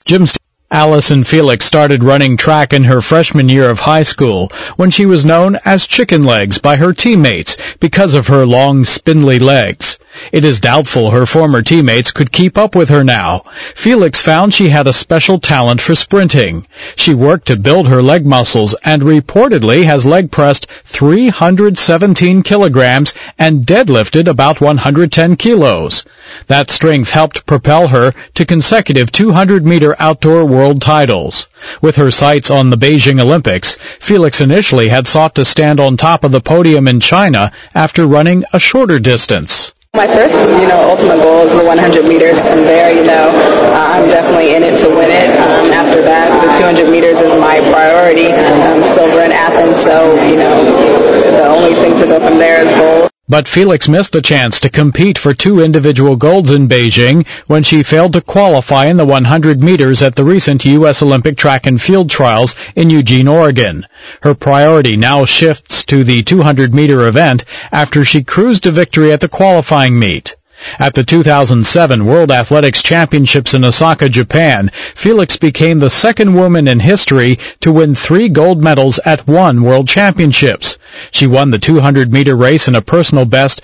Allison Felix started running track in her freshman year of high school when she was known as Chicken Legs by her teammates because of her long, spindly legs. It is doubtful her former teammates could keep up with her now. Felix found she had a special talent for sprinting. She worked to build her leg muscles and reportedly has leg pressed 317 kilograms and deadlifted about 110 kilos. That strength helped propel her to consecutive 200-meter outdoor world titles. With her sights on the Beijing Olympics, Felix initially had sought to stand on top of the podium in China after running a shorter distance. My first, ultimate goal is the 100 meters. From there, I'm definitely in it to win it. After that, the 200 meters is my priority. I'm silver in Athens, so, the only thing to go from there is gold. But Felix missed the chance to compete for 2 individual golds in Beijing when she failed to qualify in the 100 meters at the recent U.S. Olympic track and field trials in Eugene, Oregon. Her priority now shifts to the 200-meter event after she cruised to victory at the qualifying meet. At the 2007 World Athletics Championships in Osaka, Japan, Felix became the second woman in history to win 3 gold medals at one World Championships. She won the 200-meter race in a personal best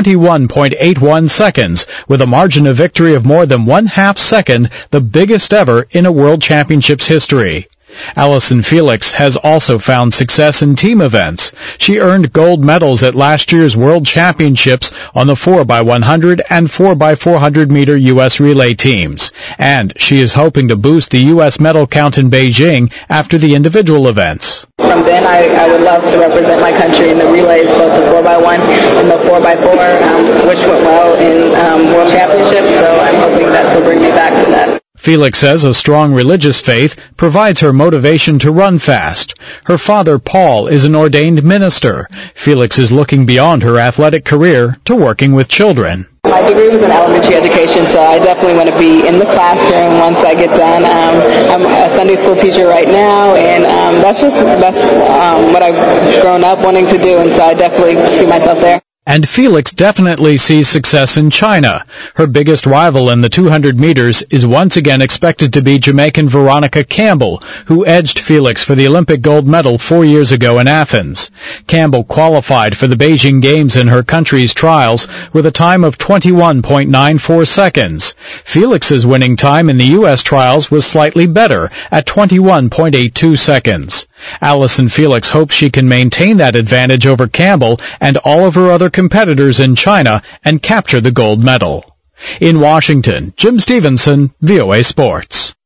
21.81 seconds, with a margin of victory of more than 1/2 second, the biggest ever in a World Championships history. Allison Felix has also found success in team events. She earned gold medals at last year's World Championships on the 4x100 and 4x400 meter U.S. relay teams. And she is hoping to boost the U.S. medal count in Beijing after the individual events. From then, I would love to represent my country in the relays, both the 4x1 and the 4x4, which went well in World Championships, so I'm hoping that they'll bring me back for that. Felix says a strong religious faith provides her motivation to run fast. Her father, Paul, is an ordained minister. Felix is looking beyond her athletic career to working with children. My degree was in elementary education, so I definitely want to be in the classroom once I get done. I'm a Sunday school teacher right now, and that's what I've grown up wanting to do, and so I definitely see myself there. And Felix definitely sees success in China. Her biggest rival in the 200 meters is once again expected to be Jamaican Veronica Campbell, who edged Felix for the Olympic gold medal 4 years ago in Athens. Campbell qualified for the Beijing Games in her country's trials with a time of 21.94 seconds. Felix's winning time in the U.S. trials was slightly better at 21.82 seconds. Allison Felix hopes she can maintain that advantage over Campbell and all of her other competitors in China and capture the gold medal. In Washington, Jim Stevenson, VOA Sports.